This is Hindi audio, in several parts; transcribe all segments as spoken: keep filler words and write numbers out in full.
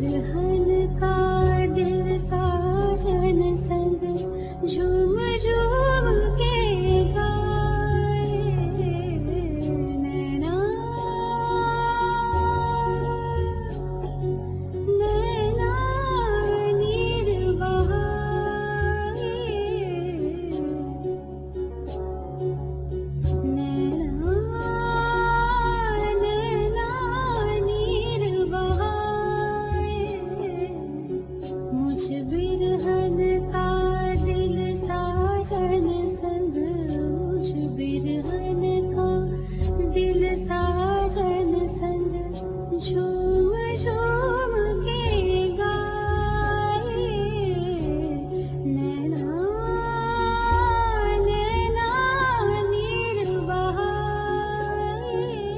बिरहन का दिल साजन संग झूम झूम के गाए नैना नैना नीर बहाए नैना नैना नीर बहाए मुझ बिरहन का दिल साजन संग मुझ बिरहन का दिल साजन संग झूम झूम के गाए नैना नैना नीर बहाए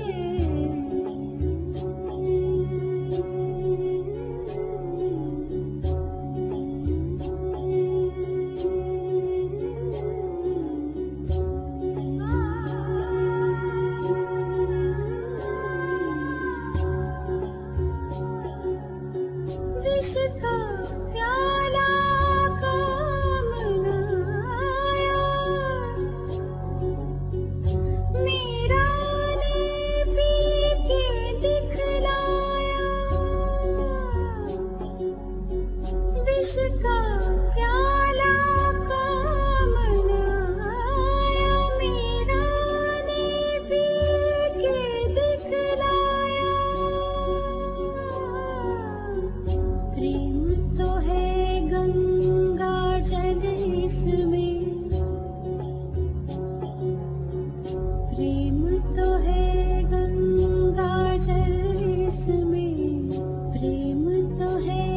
विष का प्याला काम नाया मीरा ने पी के दिखलाया विष का प्याला काम नाया मीरा ने पी के दिखलाया प्रेम तो है गंगा जल इसमें प्रेम तो है गंगा जल इसमें प्रेम तो है